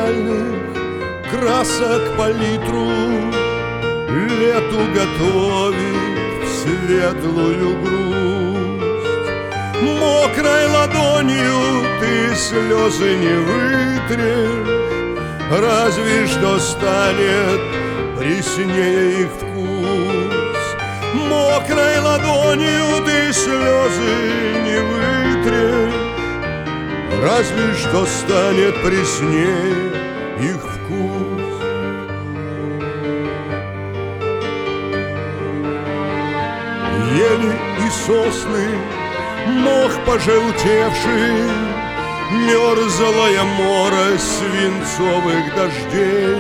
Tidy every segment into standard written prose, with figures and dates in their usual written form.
печальных красок палитру лету готовит светлую грусть. Мокрой ладонью ты слезы не вытрешь, разве что станет преснее их вкус. Мокрой ладонью ты слезы не вытрешь, разве что станет преснее их вкус. Ели и сосны, мох пожелтевший, мерзлая морось свинцовых дождей.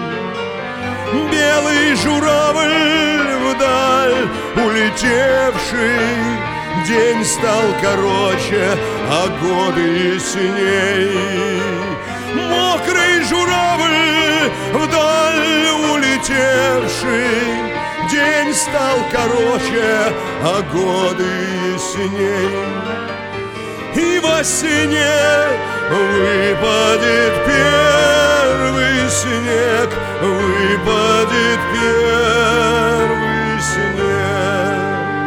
Белый журавль вдаль улетевший, день стал короче, а годы ясней. Мокрый журавль вдаль улетевший, день стал короче, а годы ясней. И во сне выпадет первый снег, выпадет первый снег.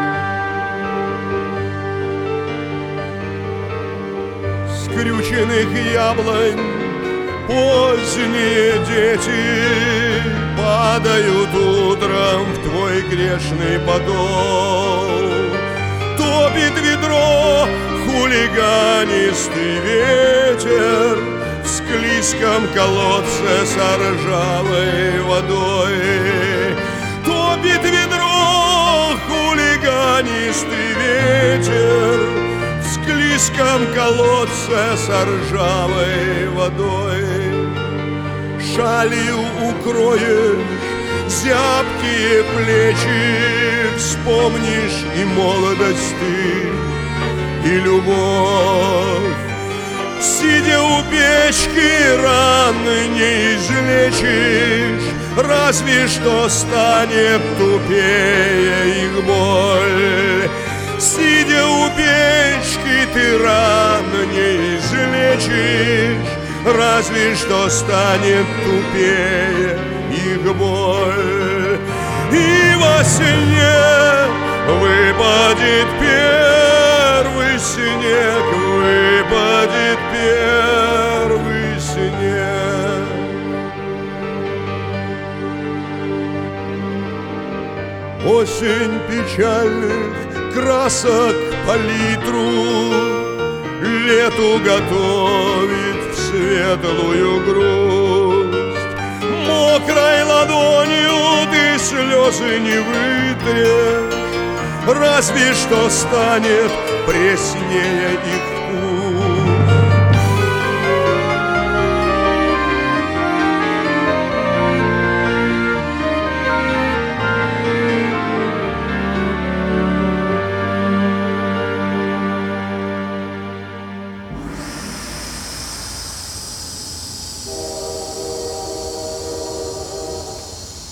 Скрюченных яблонь поздние дети падают утром в твой грешный подол. Топит ведро хулиганистый ветер в склизком колодце с ржавой водой. Топит ведро хулиганистый ветер в склизком колодце с ржавой водой. Шалью укроешь зябкие плечи, вспомнишь и молодость ты, и любовь. Сидя у печки, раны не излечишь, разве что станет тупее их боль. Сидя у печки, ты ран не излечишь, разве что станет тупее их боль. И во сне выпадет первый снег, выпадет первый снег. Осень печальных красок палитру лету готовит в светлую грусть. Мокрой ладонью ты слезы не вытрешь, разве что станет преснее их